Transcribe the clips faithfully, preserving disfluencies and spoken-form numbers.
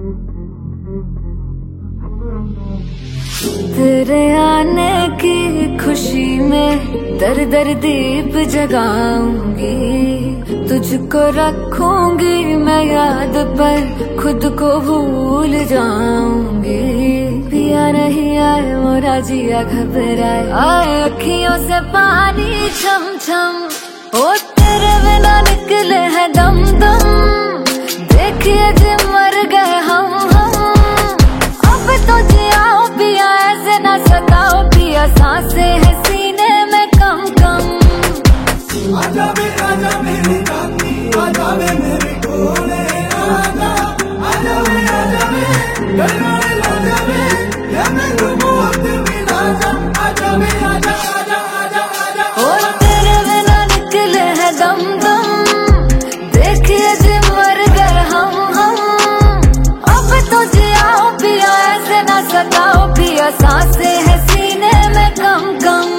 तेरे आने की खुशी में दर दर दीप जगाऊंगी, तुझको रखूंगी मैं याद पर खुद को भूल जाऊंगी। पिया नहीं आए मोरा जिया घबराए, आए अखियों से पानी छम छम। ओ तेरे बिना निकले है दम दम, देखिए जे मर गए हम हम। अब तो जियाओ पिया ऐसे न सताओ पिया, सांसें है सीने में कम कम। आजा वे आजा मेरी रानी, आजा वे मेरे कोने आजा, आजा वे आजा वे गलगले लाजा वे, या मैं घूमूं अपने बिना जम। आजा वे आजा आजा आजा आजा। ओ तेरे बिना निकले है दम दम, देखिए जे मर गए हम हम। अब तो जियाओ पिया ऐसे न सताओ पिया, सांसें है सीने में कम कम।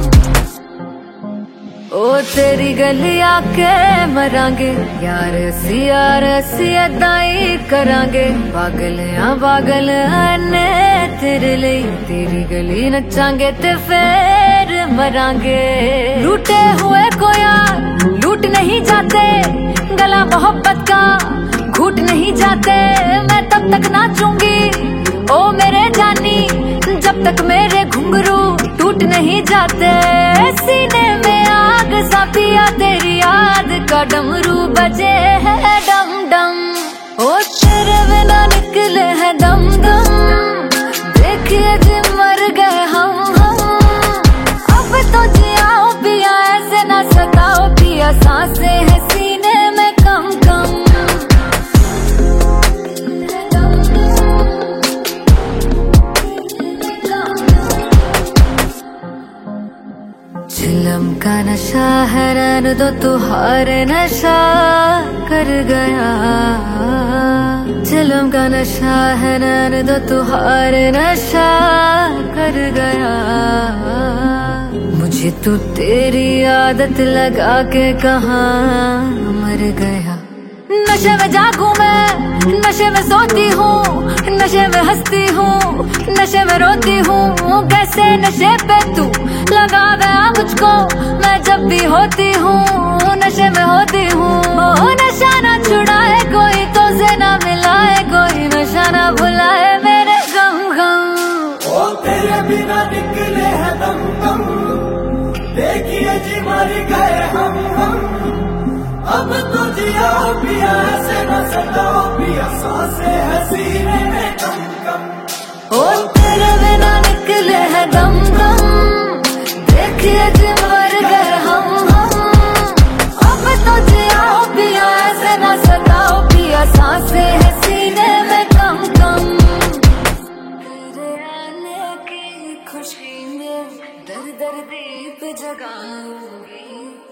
ओ तेरी गली आके मरांगे यार, सी यार सी अदाई करांगे। पागल या पागल ने तेरे लिए, तेरी गली नचांगे ते फिर मरांगे। लूटे हुए को यार लूट नहीं जाते, गला मोहब्बत का घूट नहीं जाते। मैं तब तक नाचूंगी ओ मेरे जानी, जब तक मेरे घुंघरू टूट नहीं जाते। सीने में आग सा पिया, तेरी याद का डमरू बजे है डम डम। ओ तेरे बिना निकले है दम दम, देखिए जे मर गए हम हम। अब तो जियाओ पिया ऐसे न सताओ पिया, सांसें है सीने में कम कम। चिलम का नशा है रैन दो तुहारे नशा कर गया। चिलम का नशा है रैन दो तुहारे नशा कर गया। मुझे तू तेरी आदत लगा के कहाँ मर गया। नशे में जागूं मैं, नशे में सोती हूँ, नशे में हंसती हूँ, नशे में रोती हूँ। कैसे नशे पे तू लगा गया मुझको, मैं जब भी होती हूँ नशे में होती हूँ। नशा ना छुड़ाए कोई तो से ना मिलाए कोई, नशा ना भुलाए मेरे गम गम। ओ तेरे बिना निकले है दम दम, देखिए जी मर गए हम हम। अब तो जियाओ पिया ऐसे न सताओ पिया, सांसें है सीने में कम कम। ओ तेरे बिना निकले है दम दम, देखिए जे मर गए हम हम। अब तो जियाओ पिया ऐसे न सताओ पिया, सांसें है सीने में कम कम। तेरे आने की खुशी में दर दर दीप जगाऊंगी।